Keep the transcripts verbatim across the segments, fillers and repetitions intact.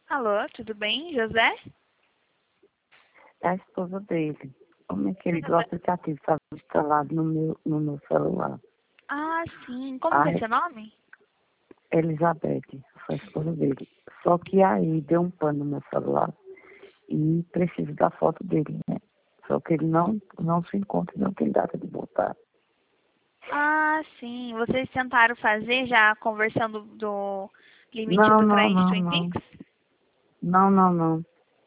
Alô, tudo bem, José? É a esposa dele. Como é que ele, Tudo o bem. aplicativo estava instalado no meu, no meu celular. Ah, sim. Como que é A seu nome? Elizabeth, foi a esposa dele. Só que aí deu um pano no meu celular e preciso da foto dele, né? Só que ele não, não se encontra e não tem data de voltar. Ah, sim. Vocês tentaram fazer já conversando do limite Não, do não, crédito não, em não. Pix? Não, não, não.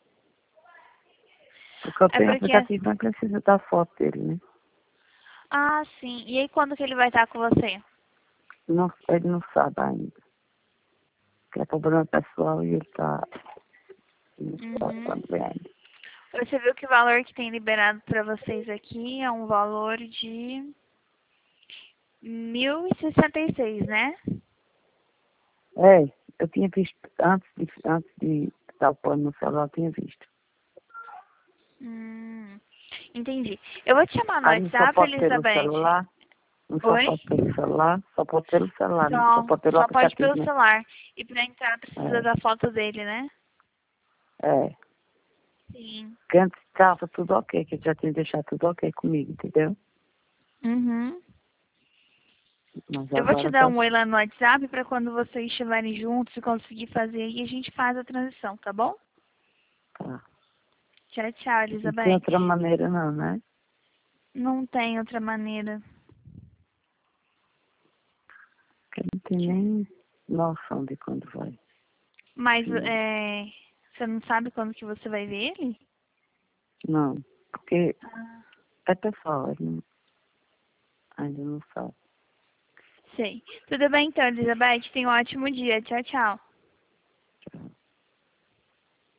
Porque eu É tenho porque... aplicativo, mas preciso da foto dele, né? Ah, sim. E aí quando que ele vai estar com você? Não, ele não sabe ainda. Que é problema pessoal e ele está não sabe Uhum. quando vem ainda. Você viu que o valor que tem liberado para vocês aqui é um valor de mil e sessenta e seis, né? É, eu tinha visto, antes de, antes de dar o pano no celular, eu tinha visto. Hum, entendi. Eu vou te chamar no Aí não só WhatsApp, pode pelo Elizabeth. celular, não só Oi? pode pelo celular, só pode pelo celular, não só Só, pode pelo só pode aplicativo, pelo né? celular. E pra entrar precisa É, da foto dele, né? é. Sim. Porque antes estava tudo ok, que eu já tinha deixado tudo ok comigo, entendeu? Uhum. Mas Eu vou te agora dar tá, um oi lá no WhatsApp pra quando vocês estiverem juntos e conseguir fazer aí, a gente faz a transição, tá bom? tá. Tchau, tchau, Não tem Elizabeth. outra maneira não, né? Não tem outra maneira. Porque não tem nem noção de quando vai. Mas Final. é, você não sabe quando que você vai ver ele? Não, porque Ah, é pessoal, ele não, ainda não sabe. sei. Tudo bem então, Elizabeth. Tenha um ótimo dia. Tchau, tchau. Tchau.